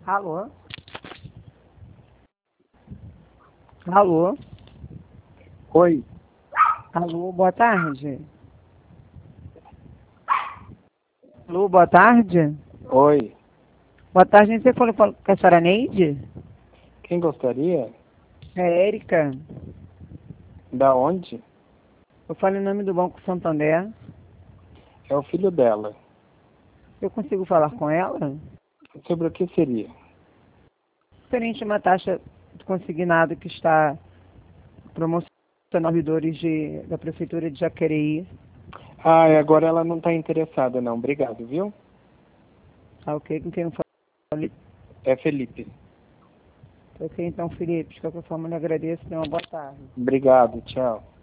Alô? Alô? Oi. Alô, boa tarde. Alô, boa tarde. Oi. Boa tarde, você falou com a senhora Neide? Quem gostaria? É Érica. Da onde? Eu falo em nome do Banco Santander. É o filho dela. Eu consigo falar com ela? Sobre o que seria? Referente a uma taxa de consignado que está promocionando servidores da Prefeitura de Jacareí. Ah, e agora ela não está interessada, não. Obrigado, viu? Ah, ok, com quem eu falei? É Felipe. Ok, então, Felipe, de qualquer forma, eu lhe agradeço e tenha uma boa tarde. Obrigado, tchau.